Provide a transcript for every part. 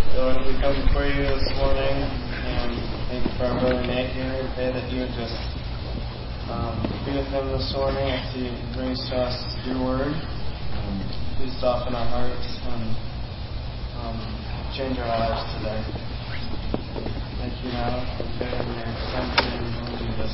Lord, we come before you this morning, and thank you for our brother Nate here. We pray that you would just be with him this morning as he brings to us your word. Please soften our hearts and change our lives today. Thank you now. We pray in your son's name, Lord Jesus.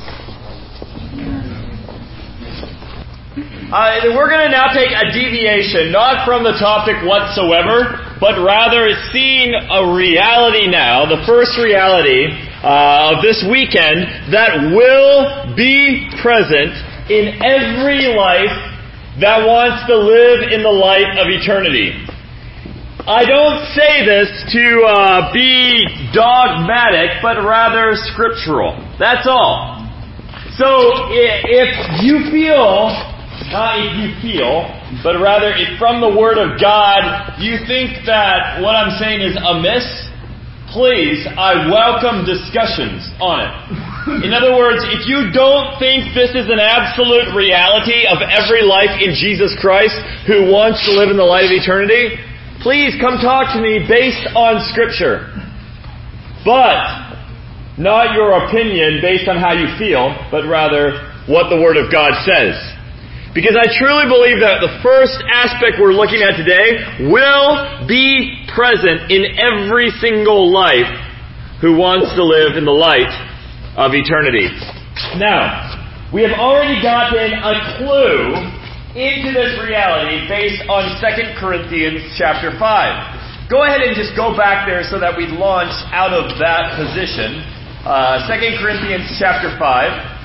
We're going to now take a deviation, not from the topic whatsoever, but rather seeing a reality now, the first reality of this weekend that will be present in every life that wants to live in the light of eternity. I don't say this to be dogmatic, but rather scriptural. That's all. So if you feel... not if you feel, but rather if from the Word of God you think that what I'm saying is amiss, please, I welcome discussions on it. In other words, if you don't think this is an absolute reality of every life in Jesus Christ who wants to live in the light of eternity, please come talk to me based on Scripture. But not your opinion based on how you feel, but rather what the Word of God says. Because I truly believe that the first aspect we're looking at today will be present in every single life who wants to live in the light of eternity. Now, we have already gotten a clue into this reality based on 2 Corinthians chapter 5. Go ahead and just go back there so that we launch out of that position. 2 Corinthians chapter 5.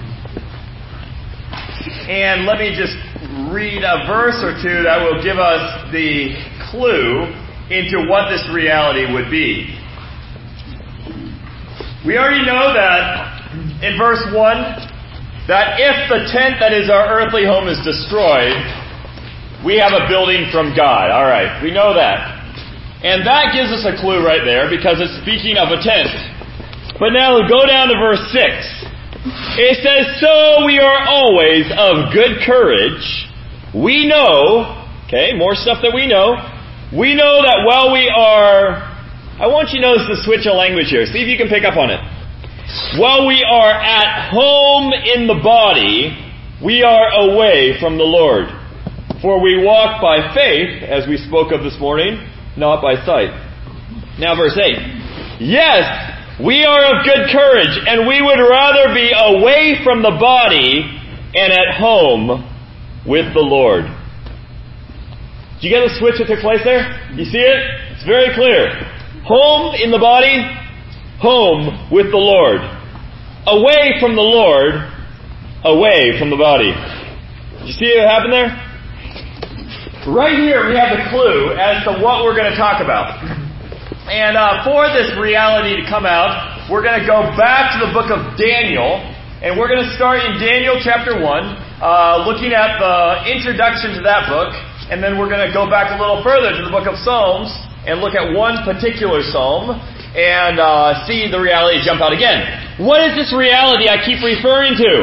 And let me just read a verse or two that will give us the clue into what this reality would be. We already know that in verse 1, that if the tent that is our earthly home is destroyed, we have a building from God. Alright, we know that. And that gives us a clue right there because it's speaking of a tent. But now go down to verse 6. It says, so we are always of good courage. We know, okay, more stuff that we know. We know that while we are, I want you to notice the switch of language here. See if you can pick up on it. While we are at home in the body, we are away from the Lord. For we walk by faith, as we spoke of this morning, not by sight. Now verse 8. Yes, we are of good courage, and we would rather be away from the body and at home with the Lord. Do you get the switch that took place there? You see it? It's very clear. Home in the body, home with the Lord. Away from the Lord, away from the body. Did you see what happened there? Right here we have the clue as to what we're going to talk about. And for this reality to come out, we're going to go back to the book of Daniel, and we're going to start in Daniel chapter 1, looking at the introduction to that book, and then we're going to go back a little further to the book of Psalms, and look at one particular psalm, and see the reality jump out again. What is this reality I keep referring to?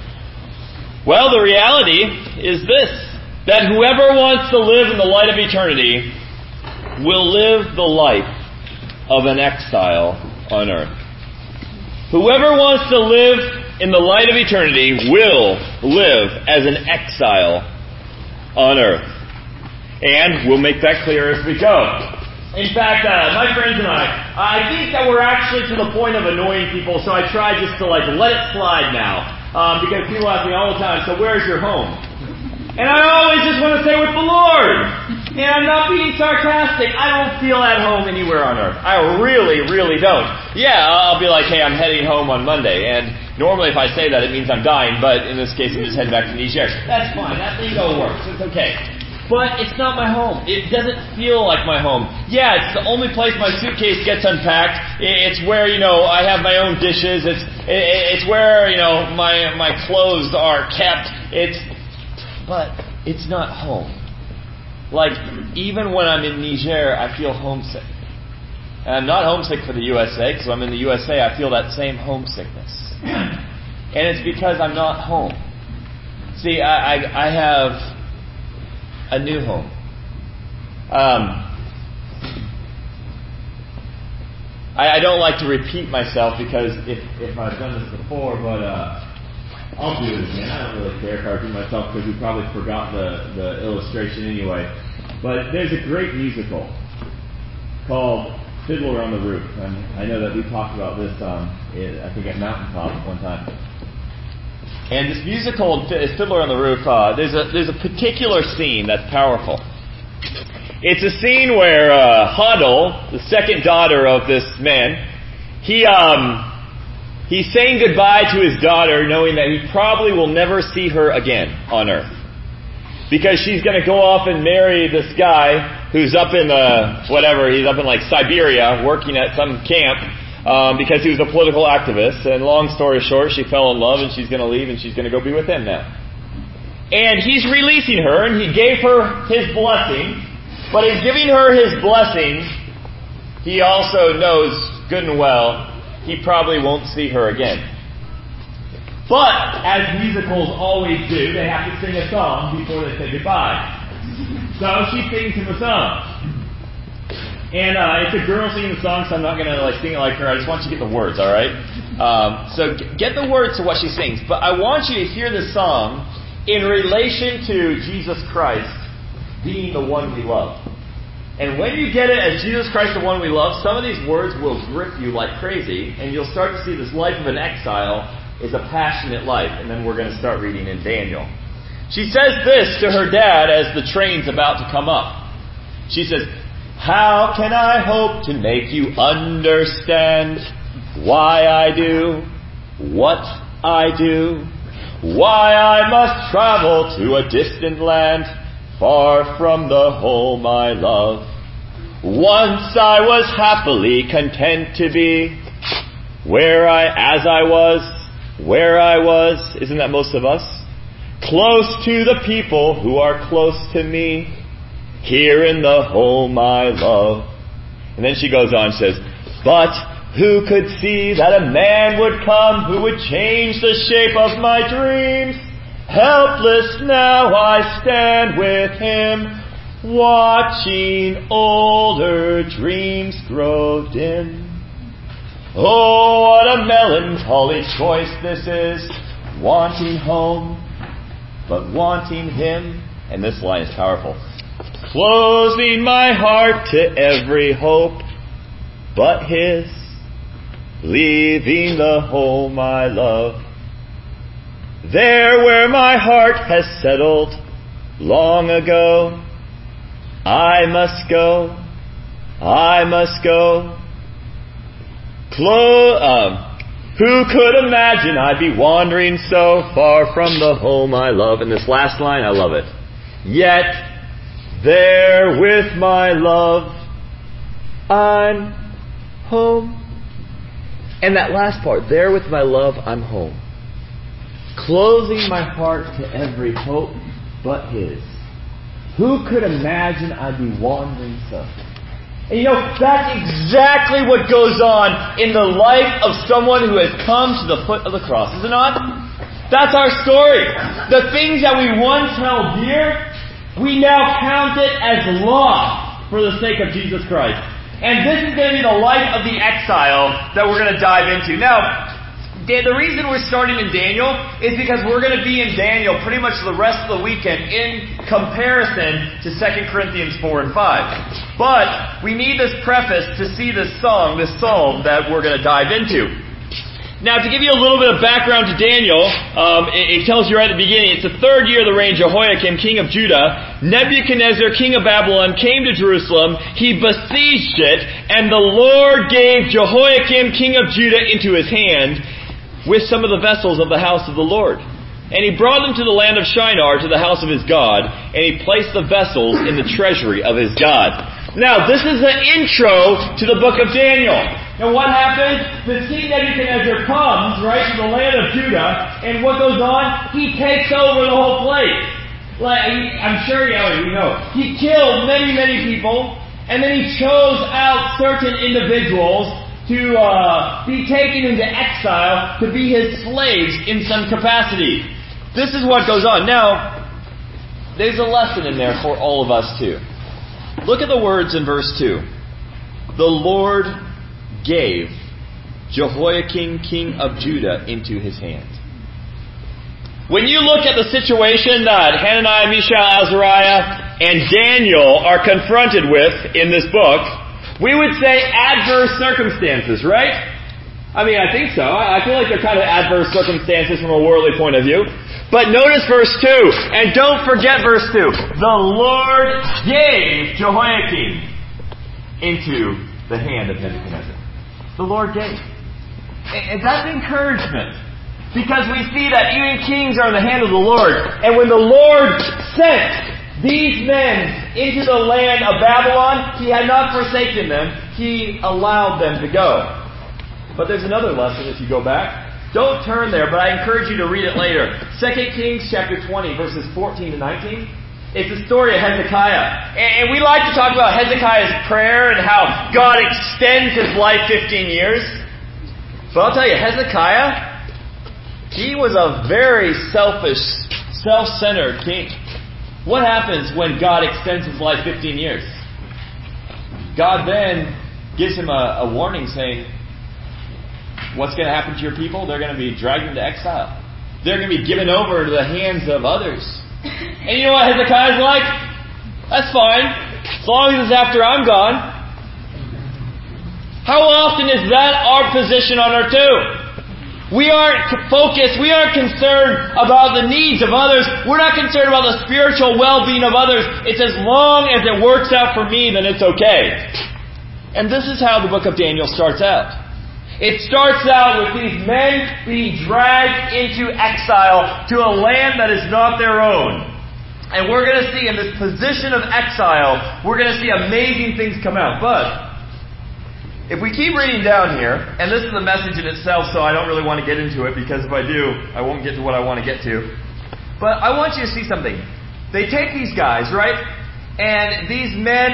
Well, the reality is this, that whoever wants to live in the light of eternity will live the life of an exile on earth. Whoever wants to live in the light of eternity will live as an exile on earth. And we'll make that clear as we go. In fact, my friends and I think that we're actually to the point of annoying people, so I try just to let it slide now. Because people ask me all the time, so where's your home? And I always just want to say with the Lord. And I'm not being sarcastic. I don't feel at home anywhere on earth. I really, really don't. Yeah, I'll be like, hey, I'm heading home on Monday. And normally if I say that, it means I'm dying. But in this case, I'm just heading back to Niger. That's fine. That lingo works. It's okay. But it's not my home. It doesn't feel like my home. Yeah, it's the only place my suitcase gets unpacked. It's where, I have my own dishes. It's where, my clothes are kept. But it's not home. Like, even when I'm in Niger, I feel homesick. And I'm not homesick for the USA, because when I'm in the USA, I feel that same homesickness. And it's because I'm not home. See, I have a new home. I don't like to repeat myself because if I've done this before, but I'll do it again. I don't really care if I repeat myself because we probably forgot the illustration anyway. But there's a great musical called Fiddler on the Roof. And I know that we talked about this, I think at Mountaintop one time. And this musical, Fiddler on the Roof, there's a particular scene that's powerful. It's a scene where Huddle, the second daughter of this man, he's saying goodbye to his daughter knowing that he probably will never see her again on Earth. Because she's going to go off and marry this guy who's up in he's up in like Siberia working at some camp because he was a political activist. And long story short, she fell in love and she's going to leave and she's going to go be with him now. And he's releasing her and he gave her his blessing. But in giving her his blessing, he also knows good and well he probably won't see her again. But, as musicals always do, they have to sing a song before they say goodbye. So she sings him a song. And it's a girl singing the song, so I'm not going to sing it like her. I just want you to get the words, alright? So get the words to what she sings. But I want you to hear the song in relation to Jesus Christ being the one we love. And when you get it as Jesus Christ the one we love, some of these words will grip you like crazy, and you'll start to see this life of an exile is a passionate life. And then we're going to start reading in Daniel. She says this to her dad as the train's about to come up. She says, "How can I hope to make you understand why I do what I do? Why I must travel to a distant land, far from the home I love. Once I was happily content to be where I was, isn't that most of us? Close to the people who are close to me, here in the home I love." And then she goes on and says, "But who could see that a man would come who would change the shape of my dreams? Helpless now I stand with him, watching older dreams grow dim. Oh, what a melancholy choice this is, wanting home, but wanting him." And this line is powerful. "Closing my heart to every hope but his, leaving the home I love. There where my heart has settled long ago, I must go, I must go. Who could imagine I'd be wandering so far from the home I love?" And this last line, I love it. "Yet, there with my love, I'm home." And that last part, "there with my love, I'm home. Closing my heart to every hope but his. Who could imagine I'd be wandering so?" And that's exactly what goes on in the life of someone who has come to the foot of the cross, is it not? That's our story. The things that we once held dear, we now count it as lost for the sake of Jesus Christ. And this is going to be the life of the exile that we're going to dive into. Now, the reason we're starting in Daniel is because we're going to be in Daniel pretty much the rest of the weekend in comparison to 2 Corinthians 4 and 5. But we need this preface to see this song, this psalm that we're going to dive into. Now, to give you a little bit of background to Daniel, it tells you right at the beginning, it's the third year of the reign of Jehoiakim, king of Judah. Nebuchadnezzar, king of Babylon, came to Jerusalem. He besieged it, and the Lord gave Jehoiakim, king of Judah, into his hand with some of the vessels of the house of the Lord. And he brought them to the land of Shinar, to the house of his God, and he placed the vessels in the treasury of his God. Now, this is the intro to the book of Daniel. Now, what happens? The king Nebuchadnezzar comes, right, to the land of Judah, and what goes on? He takes over the whole place. I'm sure you know. He killed many, many people, and then he chose out certain individuals to be taken into exile to be his slaves in some capacity. This is what goes on. Now, there's a lesson in there for all of us too. Look at the words in verse 2. "The Lord gave Jehoiakim, king of Judah, into his hand. When you look at the situation that Hananiah, Mishael, Azariah, and Daniel are confronted with in this book, we would say adverse circumstances, right? I mean, I think so. I feel like they're kind of adverse circumstances from a worldly point of view. But notice verse 2, and don't forget verse 2. The Lord gave Jehoiakim into the hand of Nebuchadnezzar. The Lord gave. And that's encouragement. Because we see that even kings are in the hand of the Lord. And when the Lord sent these men into the land of Babylon, He had not forsaken them. He allowed them to go. But there's another lesson if you go back. Don't turn there, but I encourage you to read it later. 2 Kings chapter 20, verses 14 to 19. It's the story of Hezekiah. And we like to talk about Hezekiah's prayer and how God extends his life 15 years. But I'll tell you, Hezekiah, he was a very selfish, self-centered king. What happens when God extends his life 15 years? God then gives him a warning saying, what's going to happen to your people? They're going to be dragged into exile. They're going to be given over to the hands of others. And you know what Hezekiah's like? That's fine. As long as it's after I'm gone. How often is that our position on earth too? We aren't focused, we aren't concerned about the needs of others. We're not concerned about the spiritual well-being of others. It's as long as it works out for me, then it's okay. And this is how the book of Daniel starts out. It starts out with these men being dragged into exile to a land that is not their own. And we're going to see in this position of exile, we're going to see amazing things come out. But if we keep reading down here, and this is a message in itself, so I don't really want to get into it, because if I do, I won't get to what I want to get to. But I want you to see something. They take these guys, right? And these men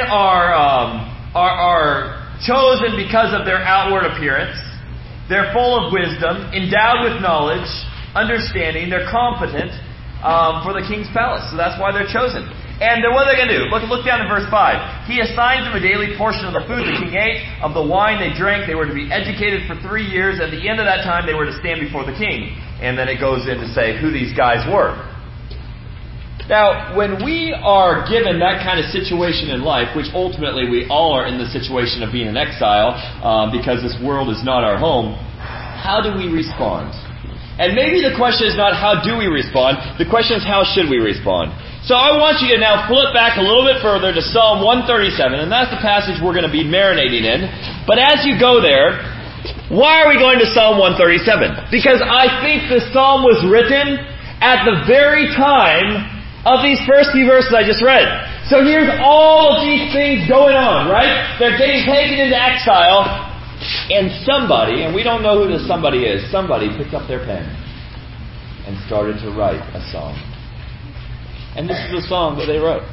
are chosen because of their outward appearance. They're full of wisdom, endowed with knowledge, understanding. They're competent for the king's palace. So that's why they're chosen. And what are they going to do? Look down in verse 5. He assigns them a daily portion of the food the king ate, of the wine they drank. They were to be educated for 3 years. At the end of that time, they were to stand before the king. And then it goes in to say who these guys were. Now, when we are given that kind of situation in life, which ultimately we all are in the situation of being in exile, because this world is not our home, how do we respond? And maybe the question is not how do we respond, the question is how should we respond? So I want you to now flip back a little bit further to Psalm 137, and that's the passage we're going to be marinating in. But as you go there, why are we going to Psalm 137? Because I think the psalm was written at the very time of these first few verses I just read. So here's all of these things going on, right? They're getting taken into exile, and somebody, and we don't know who the somebody is, somebody picked up their pen and started to write a song. And this is the song that they wrote.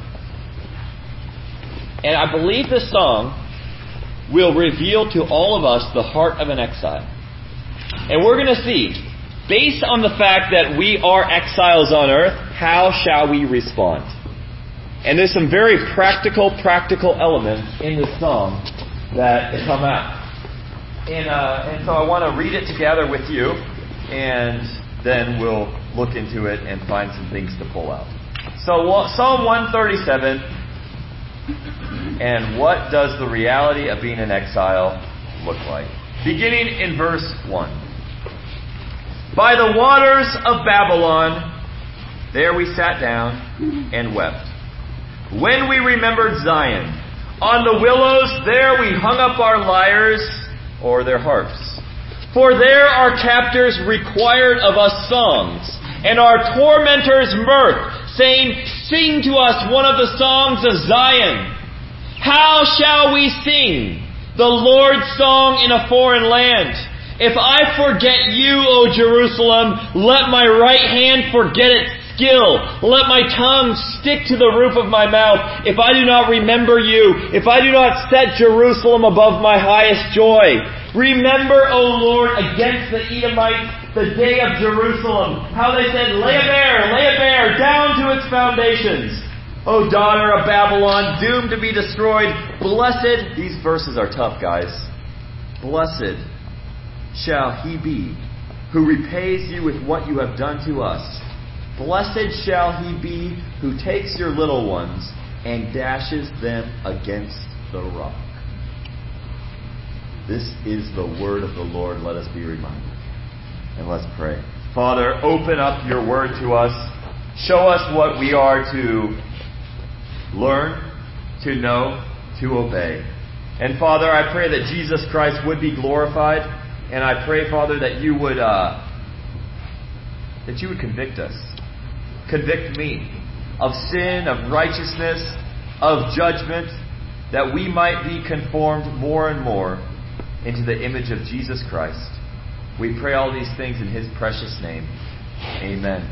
And I believe this song will reveal to all of us the heart of an exile. And we're going to see, based on the fact that we are exiles on earth, how shall we respond? And there's some very practical elements in this song that come out. And so I want to read it together with you, and then we'll look into it and find some things to pull out. So Psalm 137, and what does the reality of being in exile look like? Beginning in verse 1. By the waters of Babylon, there we sat down and wept. When we remembered Zion, on the willows there we hung up our lyres or their harps. For there our captors required of us songs, and our tormentors mirth, saying, sing to us one of the songs of Zion. How shall we sing the Lord's song in a foreign land? If I forget you, O Jerusalem, let my right hand forget its skill. Let my tongue stick to the roof of my mouth. If I do not remember you, if I do not set Jerusalem above my highest joy. Remember, O Lord, against the Edomites, the day of Jerusalem. How they said, lay it bare, down to its foundations. O daughter of Babylon, doomed to be destroyed. Blessed, these verses are tough, guys. Blessed shall he be who repays you with what you have done to us. Blessed shall he be who takes your little ones and dashes them against the rock. This is the word of the Lord. Let us be reminded. And let's pray. Father, open up your word to us. Show us what we are to learn, to know, to obey. And Father, I pray that Jesus Christ would be glorified. And I pray, Father, that you would convict us. Convict me of sin, of righteousness, of judgment, that we might be conformed more and more into the image of Jesus Christ. We pray all these things in His precious name. Amen.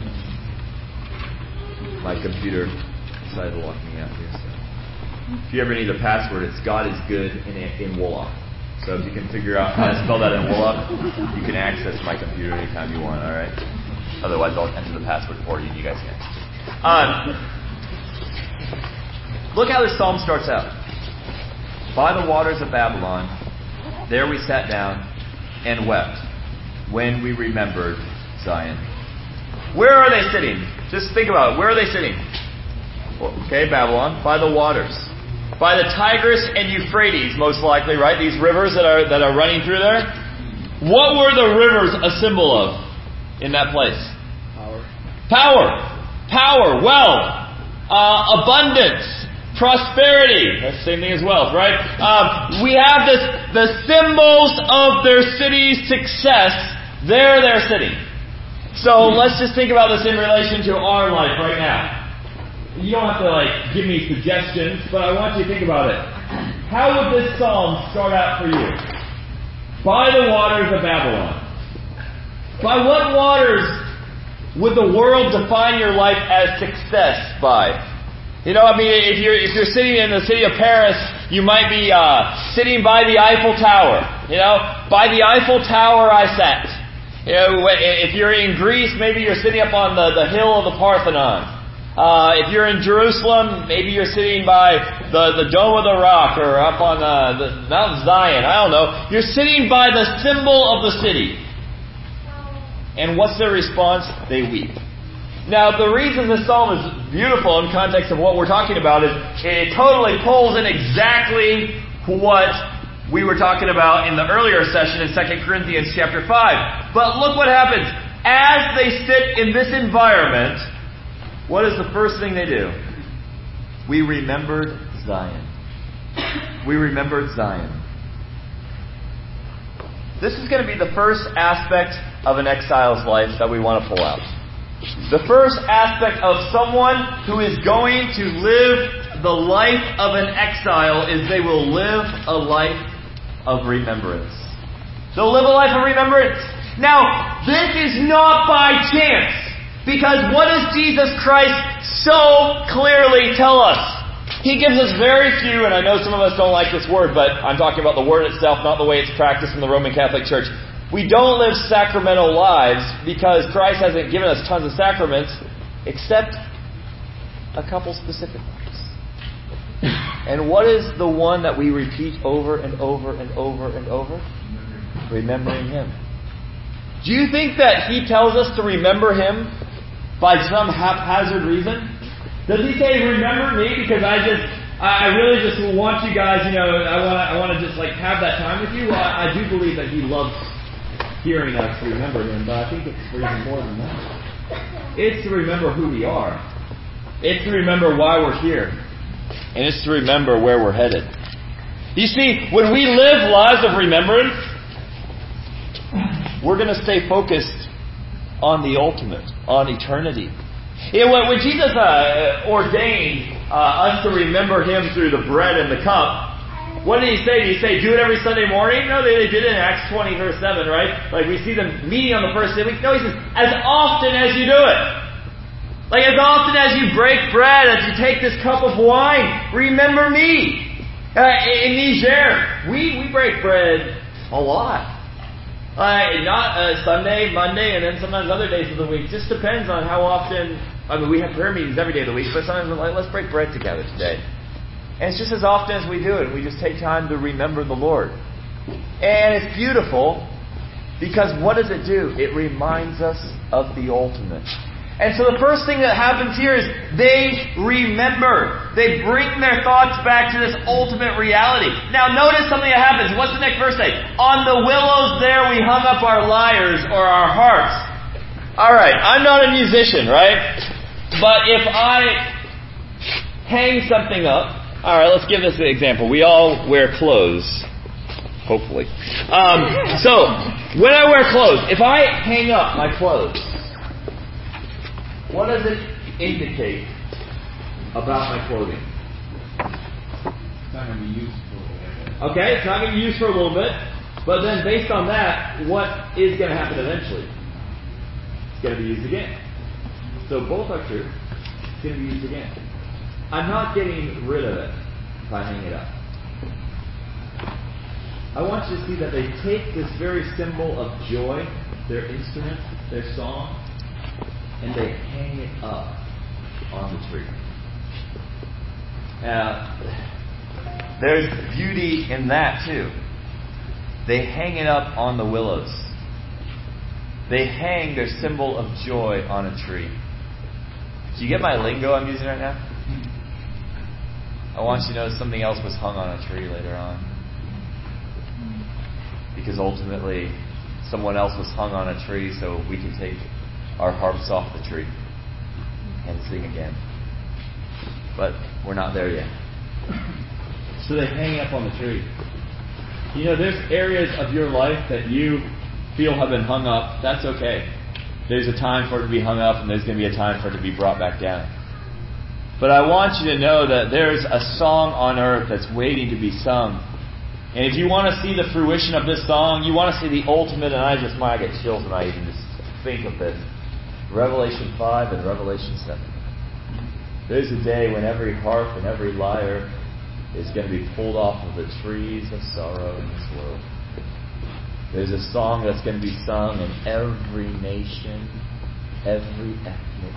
My computer decided to lock me out here. So. If you ever need a password, it's God is good in Wolof. So if you can figure out how to spell that in Wolof, you can access my computer anytime you want, alright? Otherwise, I'll enter the password for you and you guys can. Look how this psalm starts out. By the waters of Babylon, there we sat down and wept when we remembered Zion. Where are they sitting? Just think about it. Where are they sitting? Okay, Babylon. By the waters. By the Tigris and Euphrates, most likely, right? These rivers that are running through there. What were the rivers a symbol of in that place? Power. Wealth. Abundance. Prosperity. That's the same thing as wealth, right? We have the symbols of their city's success. There they're sitting. So let's just think about this in relation to our life right now. You don't have to give me suggestions, but I want you to think about it. How would this psalm start out for you? By the waters of Babylon. By what waters would the world define your life as success by? You know, I mean, if you're sitting in the city of Paris, you might be sitting by the Eiffel Tower. You know, by the Eiffel Tower I sat. You know, if you're in Greece, maybe you're sitting up on the hill of the Parthenon. If you're in Jerusalem, maybe you're sitting by the Dome of the Rock or up on the Mount Zion. I don't know. You're sitting by the symbol of the city. And what's their response? They weep. Now, the reason this psalm is beautiful in context of what we're talking about is it totally pulls in exactly what we were talking about in the earlier session in 2 Corinthians chapter 5. But look what happens. As they sit in this environment, what is the first thing they do? We remembered Zion. We remembered Zion. This is going to be the first aspect of an exile's life that we want to pull out. The first aspect of someone who is going to live the life of an exile is they will live a life of remembrance. They'll live a life of remembrance. Now, this is not by chance. Because what does Jesus Christ so clearly tell us? He gives us very few, and I know some of us don't like this word, but I'm talking about the word itself, not the way it's practiced in the Roman Catholic Church. We don't live sacramental lives because Christ hasn't given us tons of sacraments, except a couple specific ones. And what is the one that we repeat over and over and over and over? Remembering Him. Do you think that He tells us to remember Him by some haphazard reason? Does He say, remember me because I really just want you guys, I want to just have that time with you? Well, I do believe that He loves hearing us remember Him, but I think it's for even more than that. It's to remember who we are. It's to remember why we're here. And it's to remember where we're headed. You see, when we live lives of remembrance, we're going to stay focused on the ultimate, on eternity. When Jesus ordained us to remember Him through the bread and the cup, what did He say? Did He say, do it every Sunday morning? No, they did it in Acts 20, verse 7, right? We see them meeting on the first day of the week. No, He says, as often as you do it. As often as you break bread, as you take this cup of wine, remember me. In Niger, we break bread a lot. Not Sunday, Monday, and then sometimes other days of the week. Just depends on how often. We have prayer meetings every day of the week, but sometimes we're let's break bread together today. And it's just as often as we do it, we just take time to remember the Lord. And it's beautiful because what does it do? It reminds us of the ultimate. And so the first thing that happens here is they remember. They bring their thoughts back to this ultimate reality. Now notice something that happens. What's the next verse say? On the willows there we hung up our lyres or our harps. Alright, I'm not a musician, right? But if I hang something up, alright, let's give this an example. We all wear clothes. Hopefully. So, when I wear clothes, if I hang up my clothes, what does it indicate about my clothing? It's not going to be used for a little bit. Okay, it's not going to be used for a little bit. But then based on that, what is going to happen eventually? It's going to be used again. So both are true. It's going to be used again. I'm not getting rid of it if I hang it up. I want you to see that they take this very symbol of joy, their instrument, their song, and they hang it up on the tree. There's beauty in that too. They hang it up on the willows. They hang their symbol of joy on a tree. Do you get my lingo I'm using right now? I want you to know something else was hung on a tree later on. Because ultimately, someone else was hung on a tree so we can take our harps off the tree and sing again. But we're not there yet. So they hang up on the tree. You know, there's areas of your life that you feel have been hung up. That's okay. There's a time for it to be hung up, and there's going to be a time for it to be brought back down. But I want you to know that there's a song on earth that's waiting to be sung. And if you want to see the fruition of this song, you want to see the ultimate, and I get chills when I even just think of this. Revelation 5 and Revelation 7. There's a day when every harp and every lyre is going to be pulled off of the trees of sorrow in this world. There's a song that's going to be sung in every nation, every ethnic,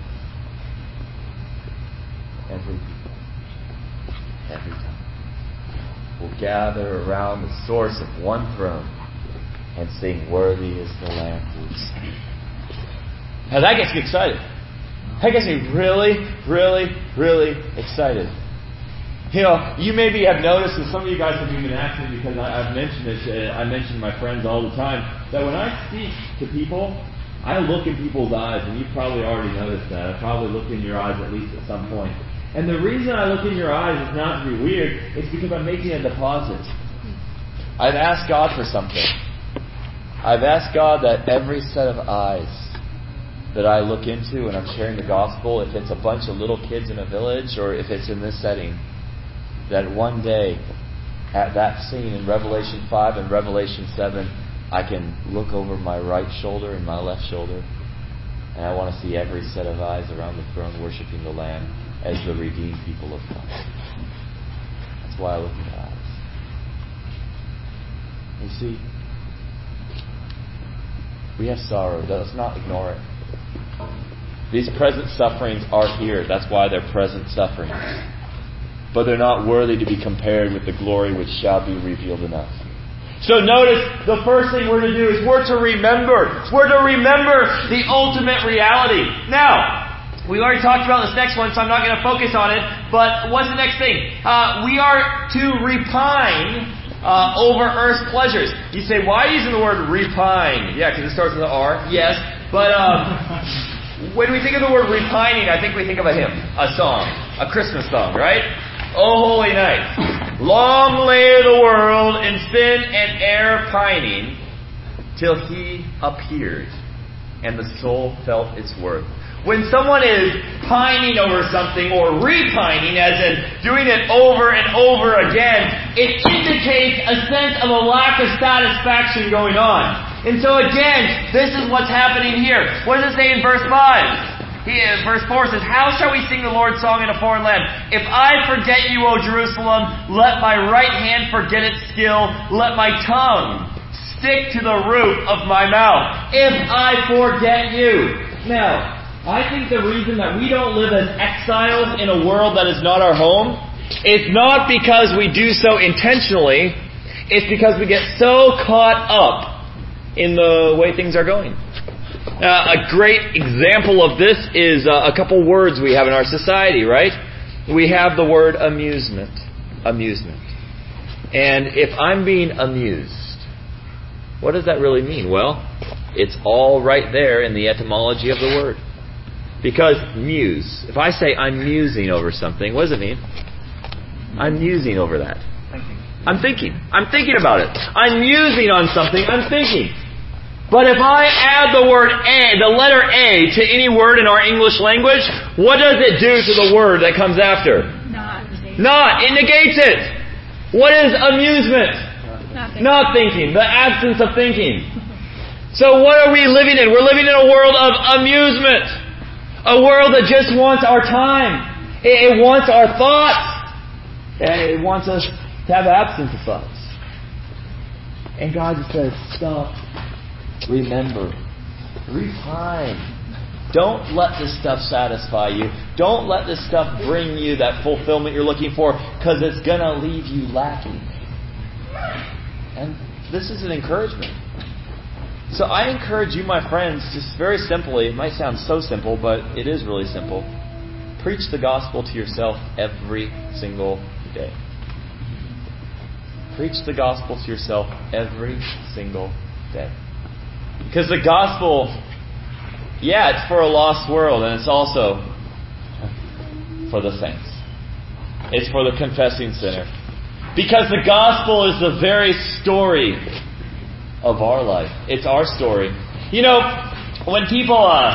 every people, every tongue will gather around the source of one throne and sing, "Worthy is the Lamb who was slain." Now that gets me excited. That gets me really, really, really excited. You know, you maybe have noticed, and some of you guys have even asked me because I've mentioned it, I mention to my friends all the time, that when I speak to people, I look in people's eyes, and you've probably already noticed that. I probably looked in your eyes at least at some point. And the reason I look in your eyes is not to be weird, it's because I'm making a deposit. I've asked God for something. I've asked God that every set of eyes that I look into when I'm sharing the gospel, if it's a bunch of little kids in a village or if it's in this setting, that one day at that scene in Revelation 5 and Revelation 7, I can look over my right shoulder and my left shoulder, and I want to see every set of eyes around the throne worshiping the Lamb as the redeemed people of God. That's why I look in their eyes. You see, we have sorrow. Let's not ignore it. These present sufferings are here. That's why they're present sufferings. But they're not worthy to be compared with the glory which shall be revealed in us. So notice, the first thing we're to do is we're to remember. We're to remember the ultimate reality. Now, we already talked about this next one, so I'm not going to focus on it. But what's the next thing? We are to repine over earth's pleasures. You say, why are you using the word repine? Yeah, because it starts with an R. Yes. But when we think of the word repining, I think we think of a hymn, a song, a Christmas song, right? O holy night, long lay the world in sin and error pining, till He appeared, and the soul felt its worth. When someone is pining over something, or repining, as in doing it over and over again, it indicates a sense of a lack of satisfaction going on. And so again, this is what's happening here. What does it say in verse 5? Verse 4 says, "How shall we sing the Lord's song in a foreign land? If I forget you, O Jerusalem, let my right hand forget its skill. Let my tongue stick to the roof of my mouth. If I forget you." Now, I think the reason that we don't live as exiles in a world that is not our home is not because we do so intentionally. It's because we get so caught up in the way things are going. A great example of this is a couple words we have in our society, right? We have the word amusement. Amusement. And if I'm being amused, what does that really mean? Well, it's all right there in the etymology of the word. Because muse, if I say I'm musing over something, what does it mean? I'm musing over that. I'm thinking. I'm thinking about it. I'm musing on something. I'm thinking. But if I add the word A, the letter A, to any word in our English language, what does it do to the word that comes after? Not. It negates it. What is amusement? Not thinking. The absence of thinking. So what are we living in? We're living in a world of amusement. A world that just wants our time. It wants our thoughts. And it wants us to have absence of thoughts. And God just says, stop. Remember. Refine. Don't let this stuff satisfy you. Don't let this stuff bring you that fulfillment you're looking for, because it's going to leave you lacking. And this is an encouragement. So I encourage you, my friends, just very simply, it might sound so simple, but it is really simple. Preach the gospel to yourself every single day. Preach the gospel to yourself every single day. Because the gospel, yeah, it's for a lost world, and it's also for the saints. It's for the confessing sinner. Because the gospel is the very story of our life. It's our story. You know, when people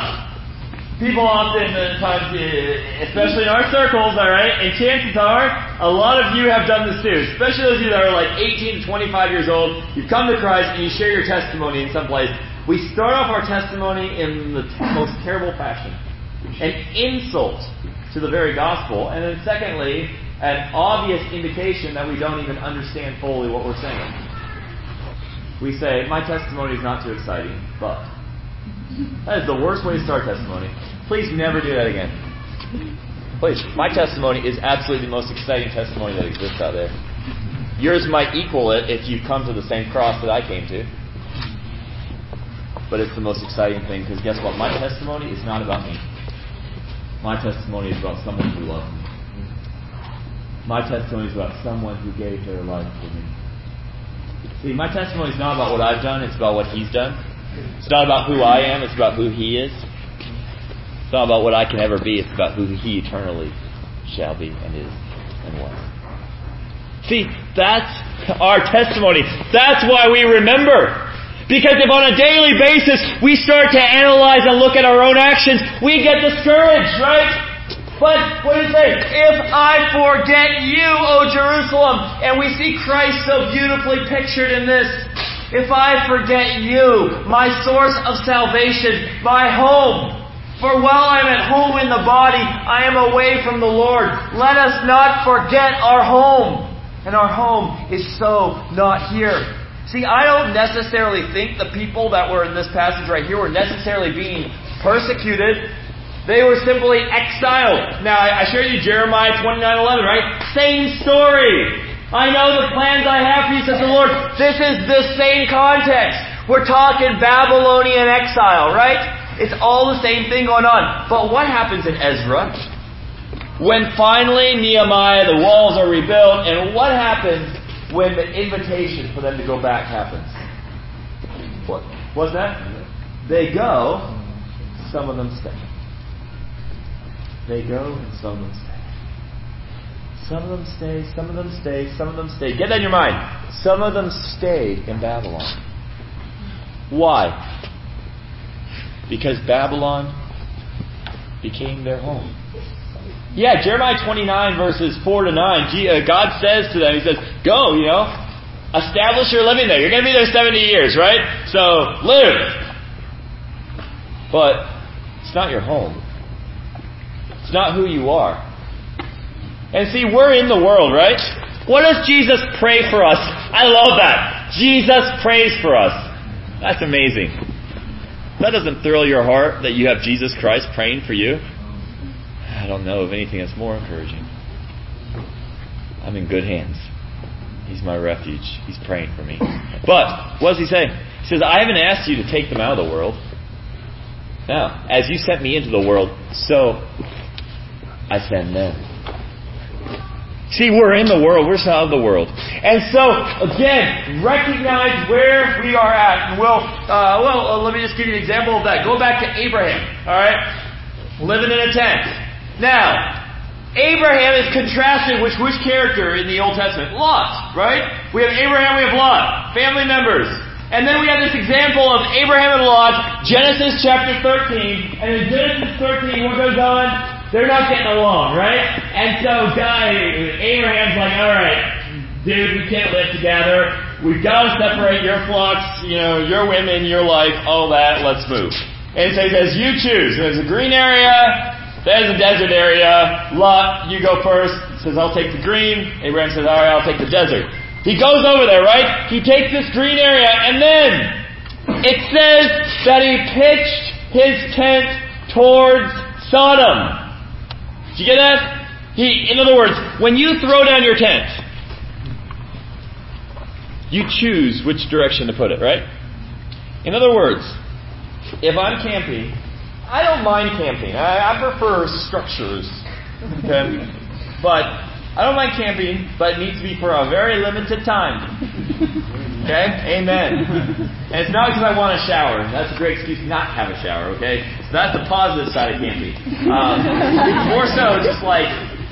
often times, especially in our circles, alright, and chances are, a lot of you have done this too, especially those of you that are like 18 to 25 years old, you've come to Christ and you share your testimony in some place. We start off our testimony in the most terrible fashion. An insult to the very gospel, and then secondly, an obvious indication that we don't even understand fully what we're saying. We say, my testimony is not too exciting, but. That is the worst way to start testimony. Please never do that again. Please. My testimony is absolutely the most exciting testimony that exists out there. Yours might equal it if you've come to the same cross that I came to. But it's the most exciting thing, because guess what? My testimony is not about me. My testimony is about someone who loved me. My testimony is about someone who gave their life for me. See, my testimony is not about what I've done, it's about what He's done. It's not about who I am, it's about who He is. It's not about what I can ever be, it's about who He eternally shall be and is and was. See, that's our testimony. That's why we remember. Because if on a daily basis we start to analyze and look at our own actions, we get discouraged, right? But what does it say? If I forget you, O Jerusalem, and we see Christ so beautifully pictured in this. If I forget you, my source of salvation, my home. For while I'm at home in the body, I am away from the Lord. Let us not forget our home. And our home is so not here. See, I don't necessarily think the people that were in this passage right here were necessarily being persecuted. They were simply exiled. Now, I shared you Jeremiah 29:11, right? Same story. I know the plans I have for you, says the Lord. This is the same context. We're talking Babylonian exile, right? It's all the same thing going on. But what happens in Ezra? When finally Nehemiah, the walls are rebuilt, and what happens when the invitation for them to go back happens? What's that? They go, some of them stay. They go and some of them stay. Some of them stay, some of them stay, some of them stay. Get that in your mind. Some of them stayed in Babylon. Why? Because Babylon became their home. Yeah, Jeremiah 29 verses 4 to 9. God says to them, He says, go, establish your living there. You're going to be there 70 years, right? So, live. But it's not your home. It's not who you are. And see, we're in the world, right? What does Jesus pray for us? I love that. Jesus prays for us. That's amazing. That doesn't thrill your heart that you have Jesus Christ praying for you? I don't know of anything that's more encouraging. I'm in good hands. He's my refuge. He's praying for me. But, what does he say? He says, I haven't asked you to take them out of the world. Now, as you sent me into the world, so I send them. See, we're in the world. We're out of the world. And so, again, recognize where we are at. And let me just give you an example of that. Go back to Abraham. All right? Living in a tent. Now, Abraham is contrasted with which character in the Old Testament? Lot, right? We have Abraham, we have Lot. Family members. And then we have this example of Abraham and Lot, Genesis chapter 13. And in Genesis 13, what goes on? They're not getting along, right? And so Abraham's like, all right, dude, we can't live together. We've got to separate your flocks, your women, your life, all that. Let's move. And so he says, you choose. There's a green area. There's a desert area. Lot, you go first. He says, I'll take the green. Abraham says, all right, I'll take the desert. He goes over there, right? He takes this green area, and then it says that he pitched his tent towards Sodom. Did you get that? In other words, when you throw down your tent, you choose which direction to put it, right? In other words, if I'm camping, I don't mind camping. I prefer structures. Okay? But I don't mind camping, but it needs to be for a very limited time. Okay? Amen. And it's not because I want a shower. That's a great excuse not to have a shower, okay? So that's the positive side of camping. More so just like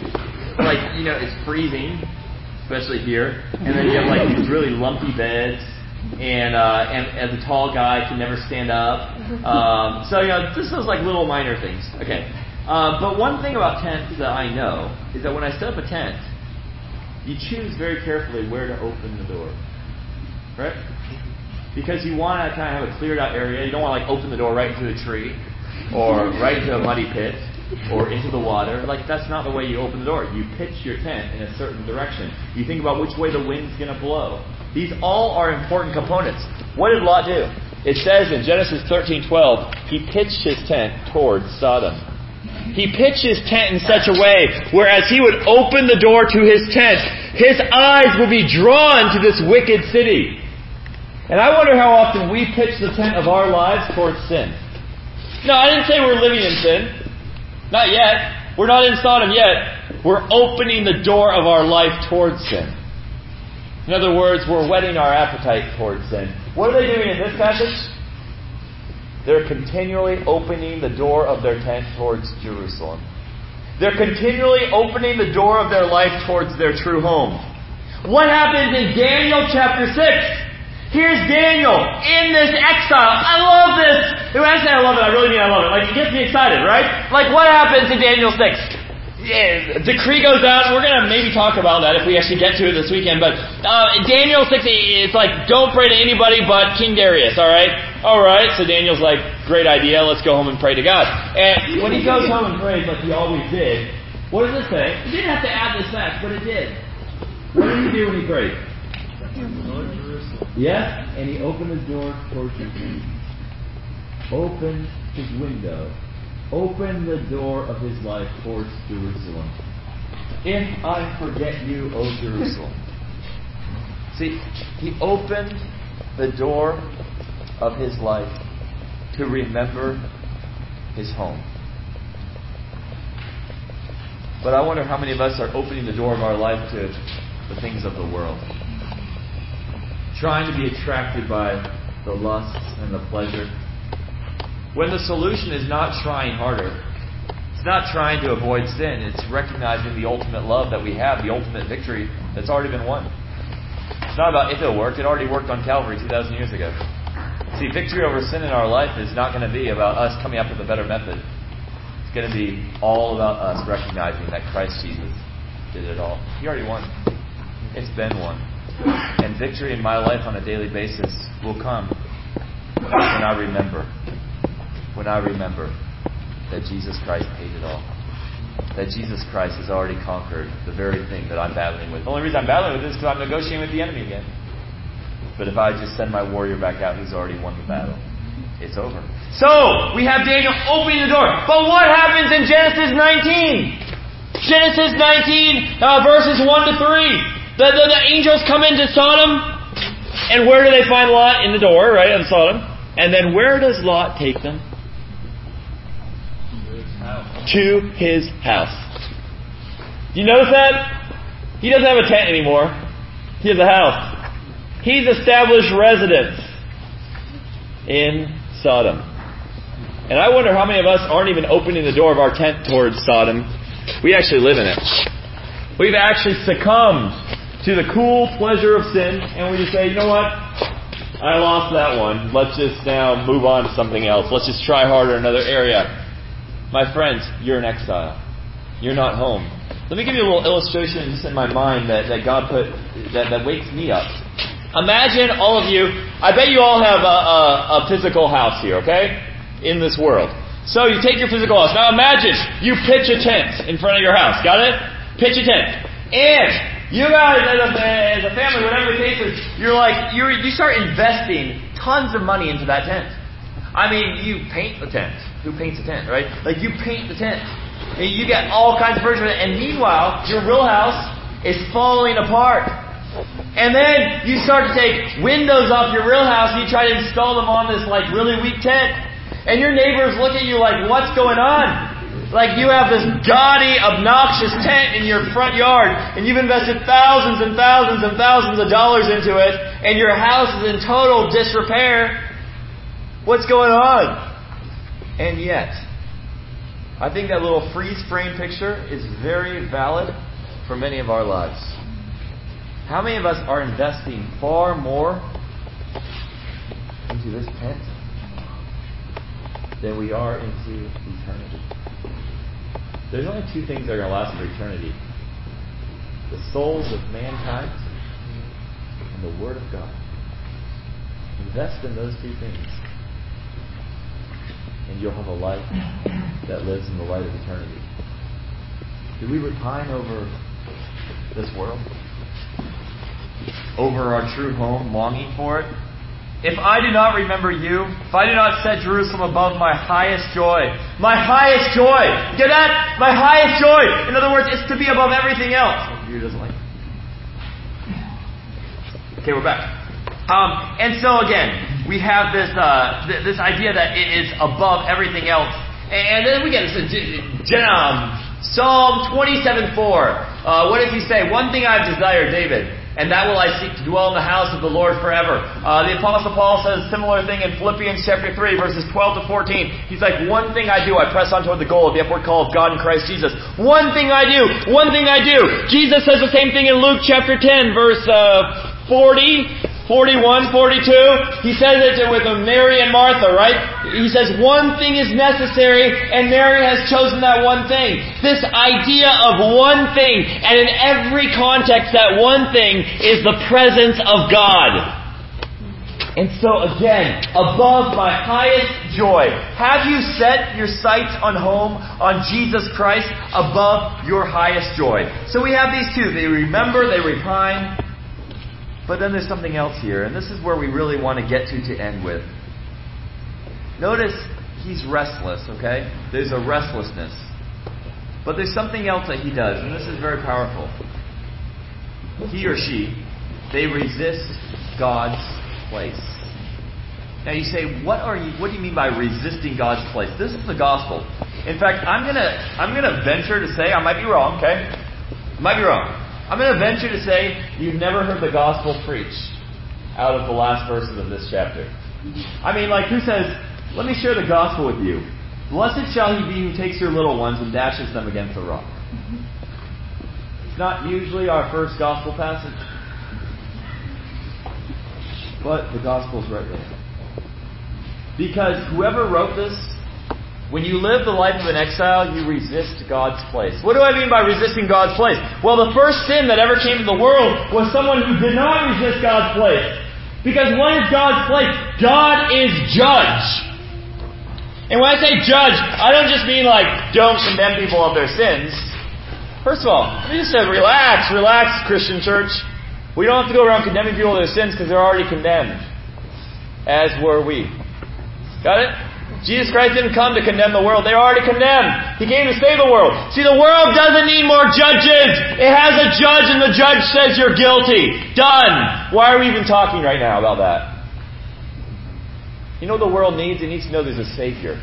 it's freezing, especially here. And then you have these really lumpy beds. And as a tall guy, can never stand up. So this is like little minor things. Okay. But one thing about tents that I know is that when I set up a tent, you choose very carefully where to open the door. Right? Because you want to kind of have a cleared out area. You don't want to open the door right into a tree or right into a muddy pit or into the water. That's not the way you open the door. You pitch your tent in a certain direction. You think about which way the wind's going to blow. These all are important components. What did Lot do? It says in Genesis 13:12, he pitched his tent towards Sodom. He pitched his tent in such a way where as he would open the door to his tent, his eyes would be drawn to this wicked city. And I wonder how often we pitch the tent of our lives towards sin. No, I didn't say we're living in sin. Not yet. We're not in Sodom yet. We're opening the door of our life towards sin. In other words, we're whetting our appetite towards sin. What are they doing in this passage? They're continually opening the door of their tent towards Jerusalem. They're continually opening the door of their life towards their true home. What happens in Daniel chapter 6? Here's Daniel in this exile. I love this. When I say I love it, I really mean I love it. It gets me excited, right? What happens in Daniel 6? Decree goes out. We're going to maybe talk about that if we actually get to it this weekend. But Daniel 6, it's don't pray to anybody but King Darius, all right? All right, so Daniel's great idea. Let's go home and pray to God. And when he goes home and prays like he always did, what does it say? He didn't have to add this fact, but it did. What did he do when he prayed? Yes, and he opened his door towards Jerusalem. Opened his window. Opened the door of his life towards Jerusalem. If I forget you, O Jerusalem. See, he opened the door of his life to remember his home. But I wonder how many of us are opening the door of our life to the things of the world. Trying to be attracted by the lusts and the pleasure. When the solution is not trying harder. It's not trying to avoid sin. It's recognizing the ultimate love that we have, the ultimate victory that's already been won. It's not about if it'll work. It already worked on Calvary 2,000 years ago. See, victory over sin in our life is not going to be about us coming up with a better method. It's going to be all about us recognizing that Christ Jesus did it all. He already won. It's been won. And victory in my life on a daily basis will come when I remember. When I remember that Jesus Christ paid it all. That Jesus Christ has already conquered the very thing that I'm battling with. The only reason I'm battling with it is because I'm negotiating with the enemy again. But if I just send my warrior back out, he's already won the battle. It's over. So, we have Daniel opening the door. But what happens in Genesis 19? Genesis 19, verses 1 to 3. The angels come into Sodom, and where do they find Lot? In the door, right, of Sodom. And then where does Lot take them? To his house. Do you notice that? He doesn't have a tent anymore. He has a house. He's established residence in Sodom. And I wonder how many of us aren't even opening the door of our tent towards Sodom. We actually live in it. We've actually succumbed to the cool pleasure of sin, and we just say, you know what? I lost that one. Let's just now move on to something else. Let's just try harder in another area. My friends, you're in exile. You're not home. Let me give you a little illustration just in my mind that God put, that wakes me up. Imagine all of you, I bet you all have a physical house here, okay? In this world. So you take your physical house. Now imagine you pitch a tent in front of your house. Got it? Pitch a tent. And you guys, as a family, whatever the case is, you start investing tons of money into that tent. I mean, you paint the tent. Who paints a tent, right? Like, you paint the tent. And you get all kinds of furniture. And meanwhile, your real house is falling apart. And then you start to take windows off your real house and you try to install them on this, like, really weak tent. And your neighbors look at you like, what's going on? Like, you have this gaudy, obnoxious tent in your front yard, and you've invested thousands and thousands and thousands of dollars into it, and your house is in total disrepair. What's going on? And yet, I think that little freeze frame picture is very valid for many of our lives. How many of us are investing far more into this tent than we are into eternity? There's only two things that are going to last for eternity. The souls of mankind and the Word of God. Invest in those two things, and you'll have a life that lives in the light of eternity. Do we repine over this world? Over our true home, longing for it? If I do not remember you, if I do not set Jerusalem above my highest joy, my highest joy, get that? My highest joy. In other words, it's to be above everything else. Oh, doesn't like it. Okay, we're back. And so again, we have this this idea that it is above everything else, and then we get this Psalm 27:4. What does he say? One thing I desire, David, and that will I seek, to dwell in the house of the Lord forever. The Apostle Paul says a similar thing in Philippians chapter 3, verses 12 to 14. He's like, one thing I do, I press on toward the goal of the upward call of God in Christ Jesus. One thing I do, one thing I do. Jesus says the same thing in Luke chapter 10, verse 40, 41, 42. He says it with Mary and Martha, right? He says one thing is necessary, and Mary has chosen that one thing. This idea of one thing, and in every context, that one thing is the presence of God. And so again, above my highest joy, have you set your sights on home, on Jesus Christ, above your highest joy? So we have these two. They remember, they repine. But then there's something else here, and this is where we really want to get to end with. Notice he's restless, okay? There's a restlessness. But there's something else that he does, and this is very powerful. He or she, they resist God's place. Now you say, what do you mean by resisting God's place? This is the gospel. In fact, I'm gonna venture to say, I might be wrong, okay? I might be wrong. I'm going to venture to say you've never heard the gospel preached out of the last verses of this chapter. I mean, like, who says, let me share the gospel with you. Blessed shall he be who takes your little ones and dashes them against a rock. It's not usually our first gospel passage. But the gospel's right there. Because whoever wrote this, when you live the life of an exile, you resist God's place. What do I mean by resisting God's place? Well, the first sin that ever came to the world was someone who did not resist God's place. Because what is God's place? God is judge. And when I say judge, I don't just mean like, don't condemn people of their sins. First of all, let me just say, relax, Christian church. We don't have to go around condemning people of their sins because they're already condemned. As were we. Got it? Jesus Christ didn't come to condemn the world. They're already condemned. He came to save the world. See, the world doesn't need more judges. It has a judge, and the judge says you're guilty. Done. Why are we even talking right now about that? You know what the world needs? It needs to know there's a Savior.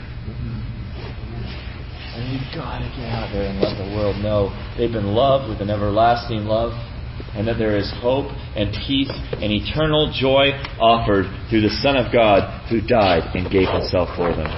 And you've got to get out there and let the world know they've been loved with an everlasting love, and that there is hope and peace and eternal joy offered through the Son of God who died and gave Himself for them.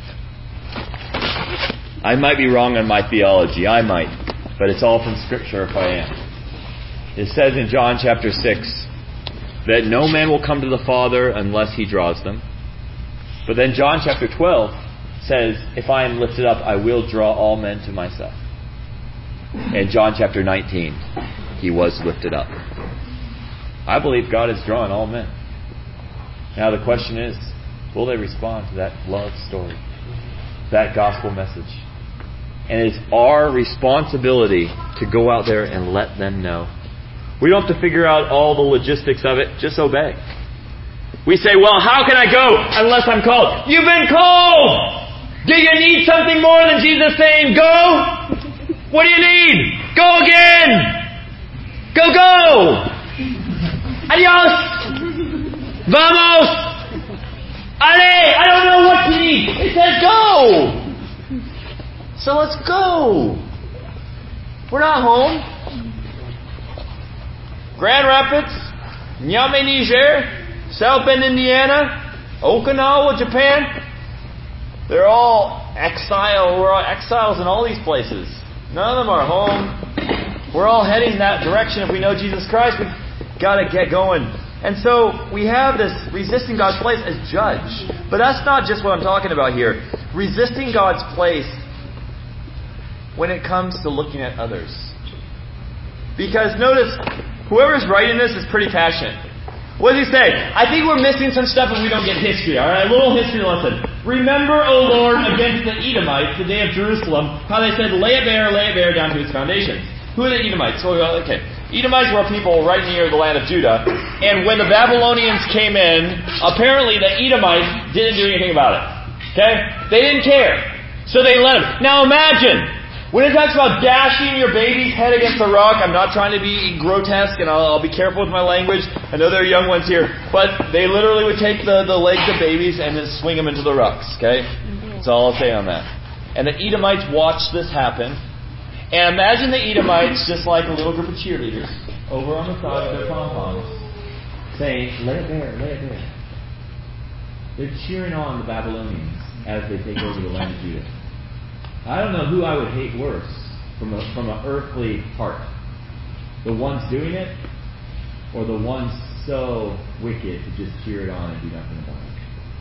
I might be wrong on my theology. I might. But it's all from Scripture if I am. It says in John chapter 6 that no man will come to the Father unless He draws them. But then John chapter 12 says, if I am lifted up, I will draw all men to myself. And John chapter 19, He was lifted up. I believe God is drawing all men. Now the question is, will they respond to that love story? That gospel message? And it's our responsibility to go out there and let them know. We don't have to figure out all the logistics of it. Just obey. We say, well, how can I go unless I'm called? You've been called! Do you need something more than Jesus saying, go? What do you need? Go again! Go, go! Adios! Vamos! Ale! I don't know what you need. It says go! So let's go! We're not home. Grand Rapids, Nyame, Niger, South Bend, Indiana, Okinawa, Japan. They're all exile. We're all exiles in all these places. None of them are home. We're all heading that direction. If we know Jesus Christ, we've got to get going. And so we have this resisting God's place as judge. But that's not just what I'm talking about here. Resisting God's place when it comes to looking at others. Because notice, whoever's writing this is pretty passionate. What does he say? I think we're missing some stuff if we don't get history. Alright, a little history lesson. Remember, O Lord, against the Edomites, the day of Jerusalem, how they said, lay it bare down to its foundations. Who are the Edomites? So, okay. Edomites were people right near the land of Judah. And when the Babylonians came in, apparently the Edomites didn't do anything about it. Okay? They didn't care. So they let them. Now imagine, when it talks about dashing your baby's head against a rock, I'm not trying to be grotesque, and I'll be careful with my language. I know there are young ones here. But they literally would take the legs of babies and just swing them into the rocks. Okay? That's all I'll say on that. And the Edomites watched this happen. And imagine the Edomites, just like a little group of cheerleaders, over on the side of their pom-poms, saying, lay it bare, lay it bare. They're cheering on the Babylonians as they take over the land of Judah. I don't know who I would hate worse from an earthly heart. The ones doing it, or the ones so wicked to just cheer it on and do nothing about it.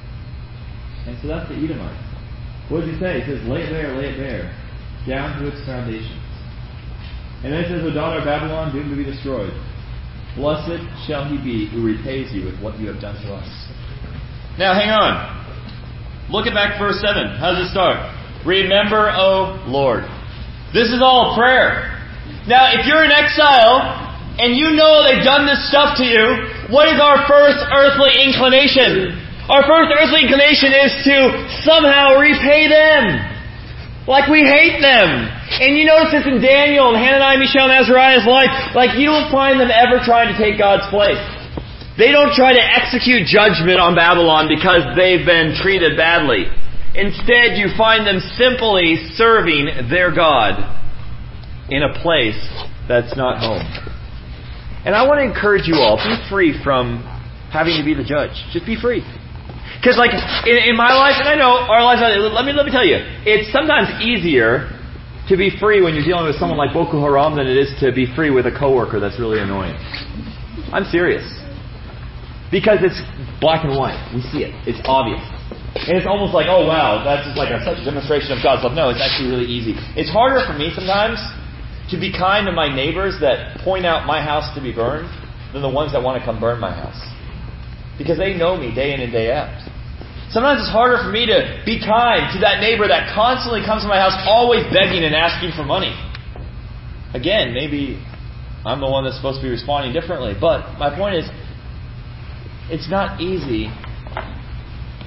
And so that's the Edomites. What does he say? He says, lay it bare, down to its foundations. And then it says, O daughter of Babylon, doomed to be destroyed. Blessed shall he be who repays you with what you have done to us. Now hang on. Look at back verse 7. How does it start? Remember, O Lord. This is all a prayer. Now, if you're in exile, and you know they've done this stuff to you, what is our first earthly inclination? Our first earthly inclination is to somehow repay them. Like we hate them. And you notice this in Daniel and Hananiah, Mishael, and Azariah's life. Like you don't find them ever trying to take God's place. They don't try to execute judgment on Babylon because they've been treated badly. Instead, you find them simply serving their God in a place that's not home. And I want to encourage you all, be free from having to be the judge. Just be free. Because like in my life, and I know our lives, let me tell you, it's sometimes easier to be free when you're dealing with someone like Boko Haram than it is to be free with a coworker that's really annoying. I'm serious. Because it's black and white. We see it. It's obvious. And it's almost like, oh wow, that's just like such a demonstration of God's love. No, it's actually really easy. It's harder for me sometimes to be kind to my neighbors that point out my house to be burned than the ones that want to come burn my house. Because they know me day in and day out. Sometimes it's harder for me to be kind to that neighbor that constantly comes to my house always begging and asking for money. Again, maybe I'm the one that's supposed to be responding differently. But my point is, it's not easy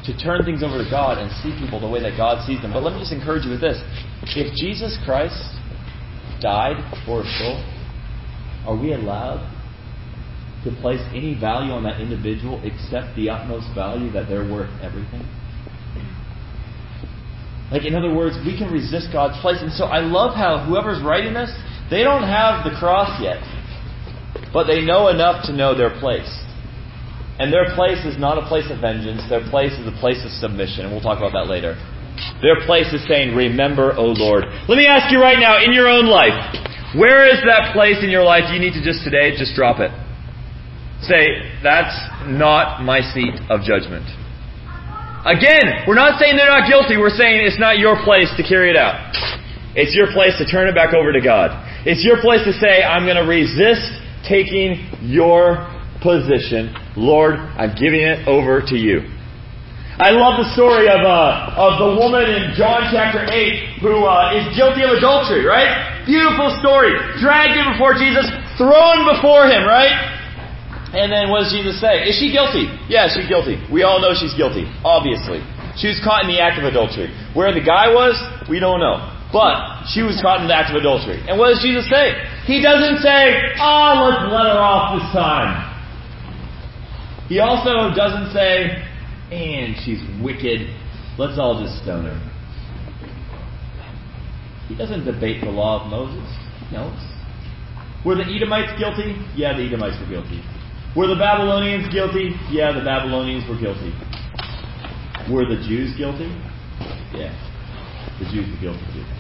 to turn things over to God and see people the way that God sees them. But let me just encourage you with this. If Jesus Christ died for a soul, are we allowed to place any value on that individual except the utmost value that they're worth everything? Like, in other words, we can resist God's place. And so I love how whoever's writing this, they don't have the cross yet, but they know enough to know their place. And their place is not a place of vengeance. Their place is a place of submission. And we'll talk about that later. Their place is saying, remember, O Lord. Let me ask you right now, in your own life, where is that place in your life you need to just today, just drop it? Say, that's not my seat of judgment. Again, we're not saying they're not guilty. We're saying it's not your place to carry it out. It's your place to turn it back over to God. It's your place to say, I'm going to resist taking your position. Lord, I'm giving it over to you. I love the story of the woman in John chapter 8 who is guilty of adultery, right? Beautiful story. Dragged in before Jesus, thrown before Him, right? And then what does Jesus say? Is she guilty? Yeah, she's guilty. We all know she's guilty, obviously. She was caught in the act of adultery. Where the guy was, we don't know. But she was caught in the act of adultery. And what does Jesus say? He doesn't say, let's let her off this time. He also doesn't say, and she's wicked, let's all just stone her. He doesn't debate the law of Moses. He knows. Were the Edomites guilty? Yeah, the Edomites were guilty. Were the Babylonians guilty? Yeah, the Babylonians were guilty. Were the Jews guilty? Yeah, the Jews were guilty too.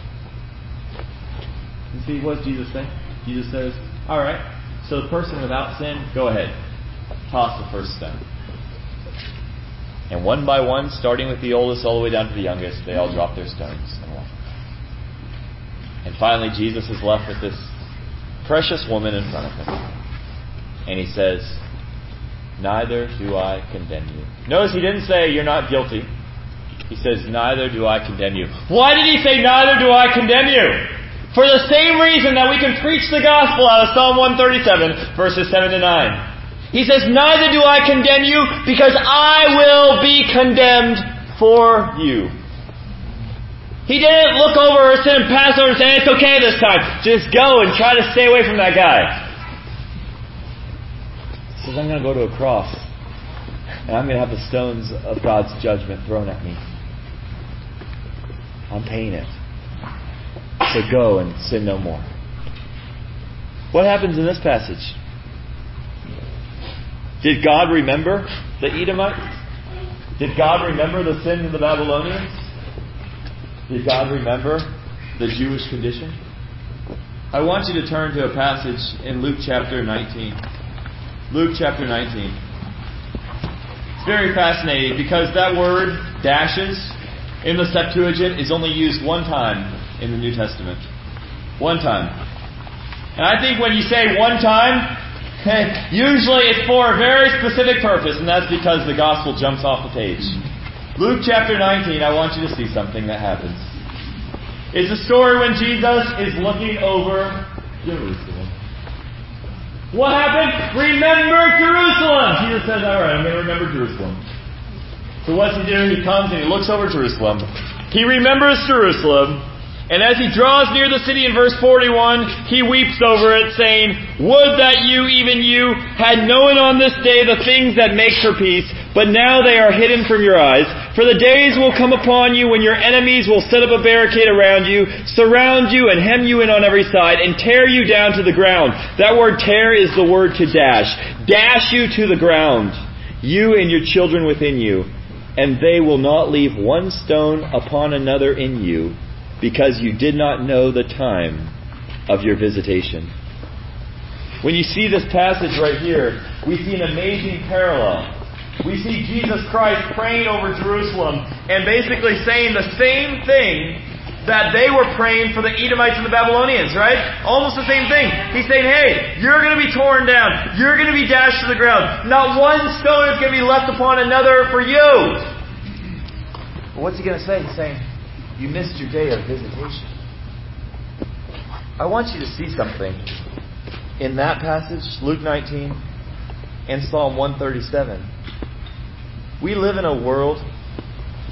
You see, what does Jesus say? Jesus says, alright, so the person without sin, go ahead. Toss the first stone. And one by one, starting with the oldest all the way down to the youngest, they all drop their stones and walk. And finally, Jesus is left with this precious woman in front of him. And he says, neither do I condemn you. Notice he didn't say, you're not guilty. He says, neither do I condemn you. Why did he say, neither do I condemn you? For the same reason that we can preach the gospel out of Psalm 137, verses 7 to 9. He says, neither do I condemn you, because I will be condemned for you. He didn't look over her sin and pass over and say, it's okay this time. Just go and try to stay away from that guy. He says, I'm going to go to a cross, and I'm going to have the stones of God's judgment thrown at me. I'm paying it. So go and sin no more. What happens in this passage? Did God remember the Edomites? Did God remember the sin of the Babylonians? Did God remember the Jewish condition? I want you to turn to a passage in Luke chapter 19. Luke chapter 19. It's very fascinating because that word, dashes, in the Septuagint is only used one time in the New Testament. One time. And I think when you say one time, usually it's for a very specific purpose, and that's because the gospel jumps off the page. Luke chapter 19, I want you to see something that happens. It's a story when Jesus is looking over Jerusalem. What happened? Remember Jerusalem! Jesus says, alright, I'm going to remember Jerusalem. So what's he do? He comes and he looks over Jerusalem. He remembers Jerusalem. And as he draws near the city in verse 41, he weeps over it, saying, would that you, even you, had known on this day the things that make for peace, but now they are hidden from your eyes. For the days will come upon you when your enemies will set up a barricade around you, surround you, and hem you in on every side, and tear you down to the ground. That word tear is the word to dash. Dash you to the ground, you and your children within you, and they will not leave one stone upon another in you, because you did not know the time of your visitation. When you see this passage right here, we see an amazing parallel. We see Jesus Christ praying over Jerusalem and basically saying the same thing that they were praying for the Edomites and the Babylonians, right? Almost the same thing. He's saying, hey, you're going to be torn down. You're going to be dashed to the ground. Not one stone is going to be left upon another for you. But what's he going to say? He's saying, you missed your day of visitation. I want you to see something in that passage, Luke 19 and Psalm 137. We live in a world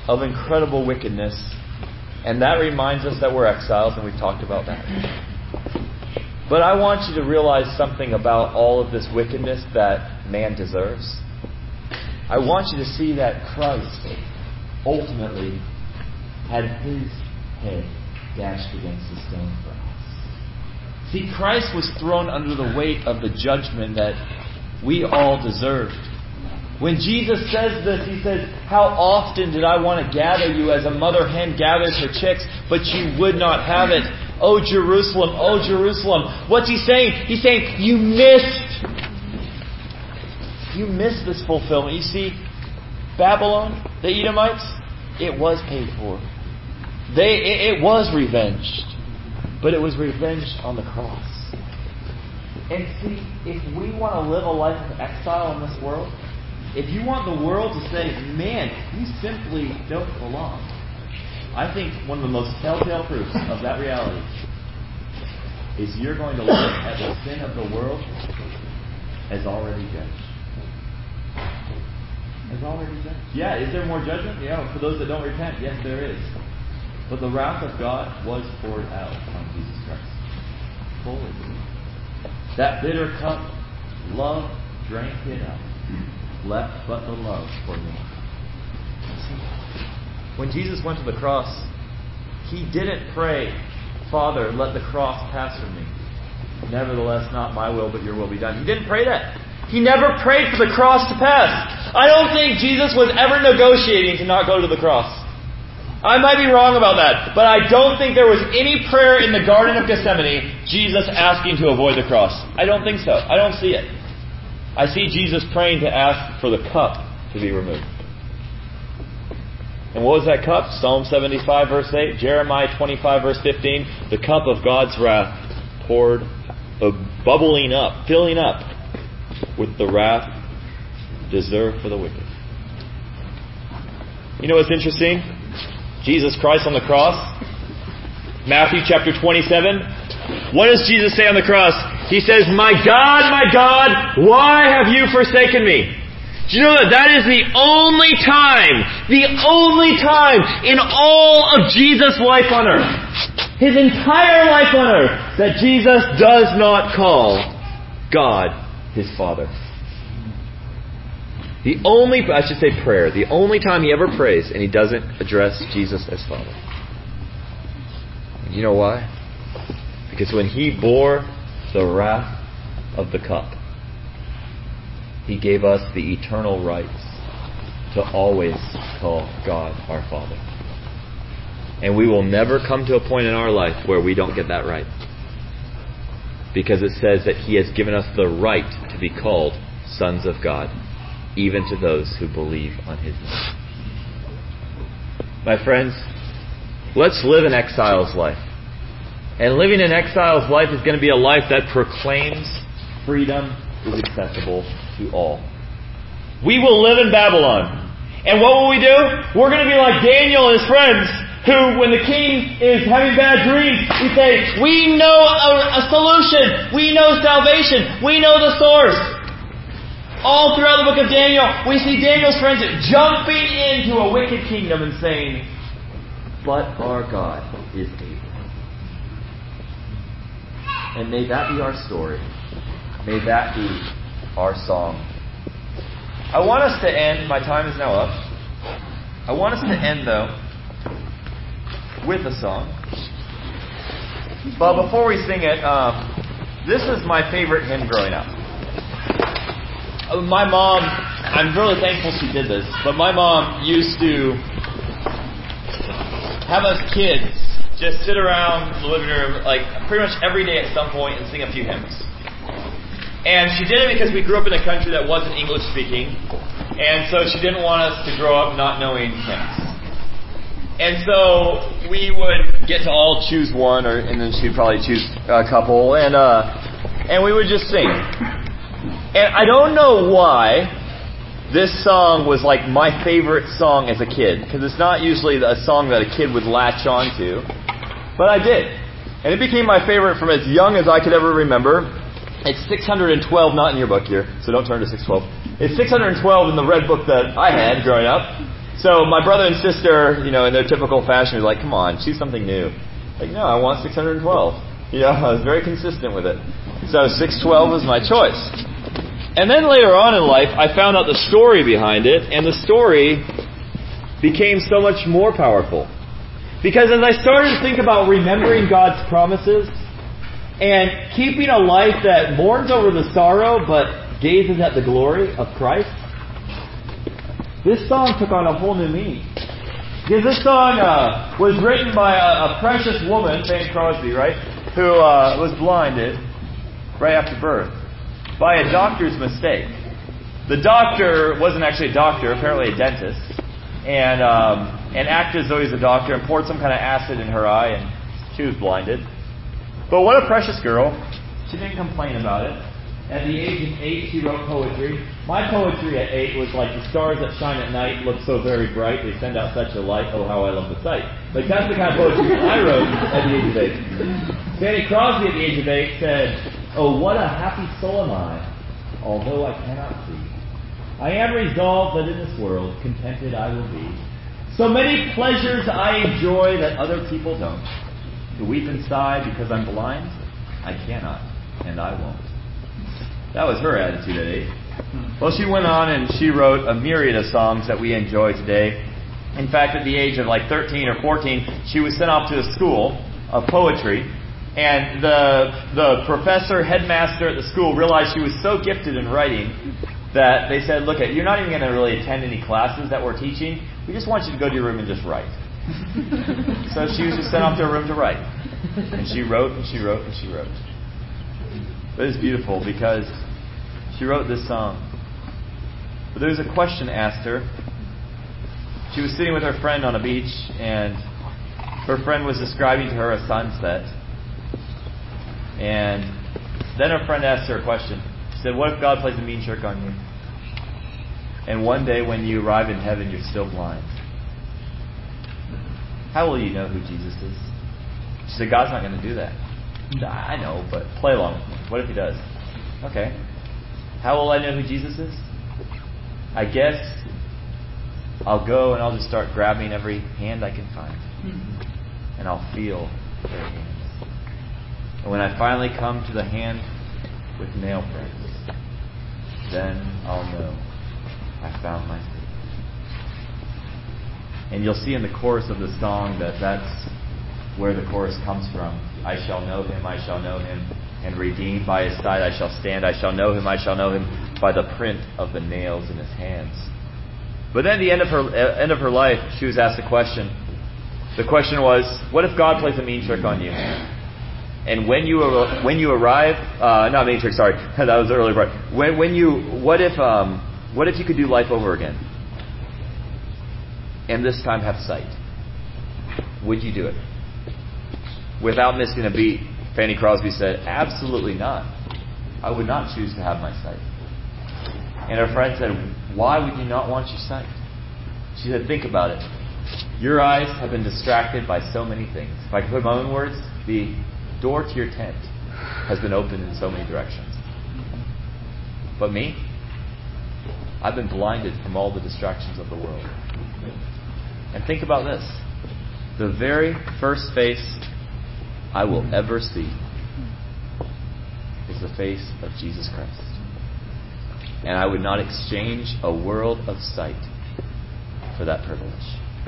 of incredible wickedness. And that reminds us that we're exiles, and we've talked about that. But I want you to realize something about all of this wickedness that man deserves. I want you to see that Christ ultimately had His head dashed against the stone for us. See, Christ was thrown under the weight of the judgment that we all deserved. When Jesus says this, He says, "How often did I want to gather you as a mother hen gathers her chicks, but you would not have it. Oh Jerusalem, oh Jerusalem." What's He saying? He's saying, you missed this fulfillment. You see, Babylon, the Edomites, it was paid for. It was revenged. But it was revenged on the cross. And see, if we want to live a life of exile in this world, if you want the world to say, man, you simply don't belong, I think one of the most telltale proofs of that reality is you're going to look at the sin of the world as already judged. As already judged. Yeah, is there more judgment? Yeah, for those that don't repent, yes, there is. But the wrath of God was poured out on Jesus Christ. Fully. That bitter cup, love drank it up. Left but the love for me. When Jesus went to the cross, He didn't pray, "Father, let the cross pass from me. Nevertheless, not my will, but your will be done." He didn't pray that. He never prayed for the cross to pass. I don't think Jesus was ever negotiating to not go to the cross. I might be wrong about that, but I don't think there was any prayer in the Garden of Gethsemane Jesus asking to avoid the cross. I don't think so. I don't see it. I see Jesus praying to ask for the cup to be removed. And what was that cup? Psalm 75 verse 8, Jeremiah 25 verse 15. The cup of God's wrath poured, bubbling up, filling up with the wrath deserved for the wicked. You know what's interesting? Jesus Christ on the cross. Matthew chapter 27. What does Jesus say on the cross? He says, my God, why have you forsaken me?" Do you know that is the only time in all of Jesus' life on earth, His entire life on earth, that Jesus does not call God His Father. The only time He ever prays and He doesn't address Jesus as Father. And you know why? Because when He bore the wrath of the cup, He gave us the eternal rights to always call God our Father. And we will never come to a point in our life where we don't get that right. Because it says that He has given us the right to be called sons of God, even to those who believe on His name. My friends, let's live an exile's life. And living an exile's life is going to be a life that proclaims freedom is accessible to all. We will live in Babylon. And what will we do? We're going to be like Daniel and his friends, who, when the king is having bad dreams, we say, we know a solution. We know salvation. We know the source. All throughout the book of Daniel, we see Daniel's friends jumping into a wicked kingdom and saying, but our God is able. And may that be our story. May that be our song. I want us to end, my time is now up. I want us to end, though, with a song. But before we sing it, this is my favorite hymn growing up. My mom, I'm really thankful she did this, but my mom used to have us kids just sit around the living room like pretty much every day at some point and sing a few hymns. And she did it because we grew up in a country that wasn't English speaking, and so she didn't want us to grow up not knowing hymns. And so we would get to all choose one, and then she'd probably choose a couple, and we would just sing. And I don't know why this song was like my favorite song as a kid, because it's not usually a song that a kid would latch on to, but I did. And it became my favorite from as young as I could ever remember. It's 612, not in your book here, so don't turn to 612. It's 612 in the red book that I had growing up. So my brother and sister, in their typical fashion, were like, come on, choose something new. Like, no, I want 612. I was very consistent with it. So 612 was my choice. And then later on in life, I found out the story behind it, and the story became so much more powerful. Because as I started to think about remembering God's promises and keeping a life that mourns over the sorrow but gazes at the glory of Christ, this song took on a whole new meaning. Because this song was written by a precious woman, Fanny Crosby, right, who was blinded right after birth by a doctor's mistake. The doctor wasn't actually a doctor, apparently a dentist, and acted as though he was a doctor and poured some kind of acid in her eye, and she was blinded. But what a precious girl. She didn't complain about it. At the age of 8, she wrote poetry. My poetry at 8 was like the stars that shine at night look so very bright, they send out such a light, oh how I love the sight. Like that's the kind of poetry I wrote at the age of 8. Fanny Crosby at the age of 8 said, oh, what a happy soul am I, although I cannot see. I am resolved that in this world contented I will be. So many pleasures I enjoy that other people don't. To weep and sigh because I'm blind, I cannot, and I won't. That was her attitude at 8. Well, she went on and she wrote a myriad of songs that we enjoy today. In fact, at the age of like 13 or 14, she was sent off to a school of poetry. And the professor, headmaster at the school realized she was so gifted in writing that they said, look, you're not even going to really attend any classes that we're teaching. We just want you to go to your room and just write. So she was just sent off to her room to write. And she wrote and she wrote and she wrote. But it's beautiful because she wrote this song. But there was a question asked her. She was sitting with her friend on a beach, and her friend was describing to her a sunset. And then her friend asked her a question. She said, what if God plays a mean trick on you? And one day when you arrive in heaven, you're still blind. How will you know who Jesus is? She said, God's not going to do that. I know, but play along with me. What if he does? Okay. How will I know who Jesus is? I guess I'll go and I'll just start grabbing every hand I can find. And I'll feel their hands. And when I finally come to the hand with nail prints, then I'll know I found my Savior. And you'll see in the chorus of the song that that's where the chorus comes from. I shall know him, and redeemed by his side I shall stand. I shall know him by the print of the nails in his hands. But then at the end of her life, she was asked a question. The question was, what if God plays a mean trick on you? And when you arrive, not mean trick, sorry, that was the earlier part. What if you could do life over again? And this time have sight? Would you do it? Without missing a beat, Fanny Crosby said, absolutely not. I would not choose to have my sight. And her friend said, why would you not want your sight? She said, think about it. Your eyes have been distracted by so many things. If I could put my own words, the door to your tent has been opened in so many directions. But me, I've been blinded from all the distractions of the world. And think about this. The very first face I will ever see is the face of Jesus Christ. And I would not exchange a world of sight for that privilege.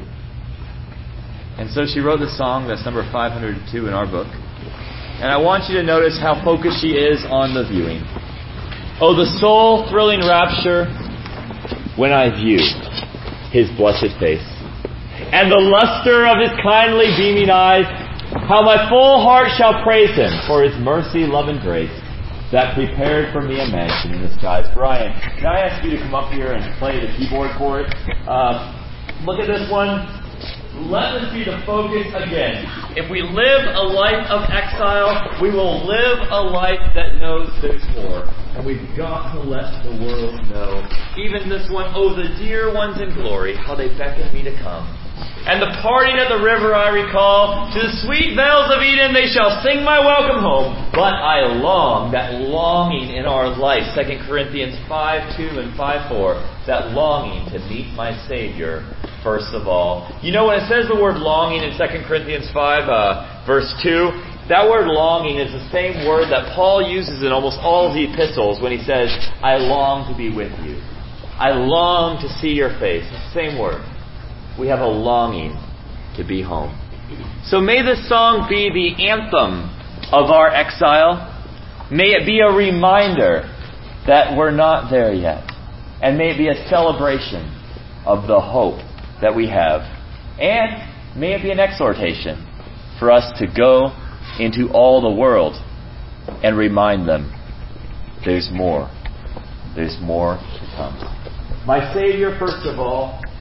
And so she wrote the song that's number 502 in our book. And I want you to notice how focused she is on the viewing. Oh, the soul-thrilling rapture when I view his blessed face, and the luster of his kindly beaming eyes, how my full heart shall praise him for his mercy, love, and grace that prepared for me a mansion in the skies. Brian, can I ask you to come up here and play the keyboard for it? Look at this one. Let this be the focus again. If we live a life of exile, we will live a life that knows there's more. And we've got to let the world know. Even this one, oh, the dear ones in glory, how they beckon me to come. And the parting at the river I recall, to the sweet vales of Eden they shall sing my welcome home. But I long, that longing in our life, 2 Corinthians 5:2 and 5:4, that longing to meet my Savior. For first of all. You know, when it says the word longing in 2 Corinthians 5, verse 2, that word longing is the same word that Paul uses in almost all of the epistles when he says, I long to be with you. I long to see your face. It's the same word. We have a longing to be home. So may this song be the anthem of our exile. May it be a reminder that we're not there yet. And may it be a celebration of the hope that we have. And may it be an exhortation for us to go into all the world and remind them there's more. There's more to come. My Savior, first of all,